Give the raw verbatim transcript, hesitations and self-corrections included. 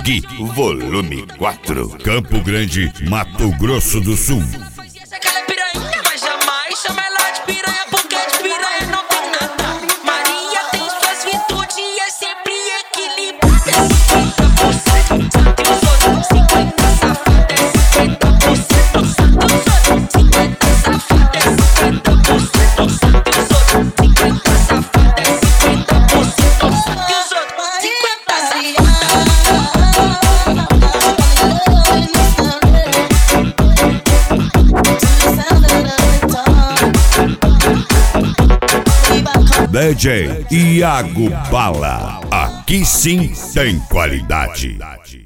Gui, volume quatro. Campo Grande, Mato Grosso do Sul. Aquela piranha, mas jamais chama ela de piranha, porque de piranha não tem nada. Maria tem suas virtudes e é sempre equilibrada. cinquenta por cento sabe os outros, cinquenta safada, cinquenta por cento sabe os outros, cinquenta safada, cinquenta por cento sabe os outros, cinquenta safada, cinquenta por cento sabe os outros, cinquenta safada. D J Iago Bala, aqui sim tem qualidade.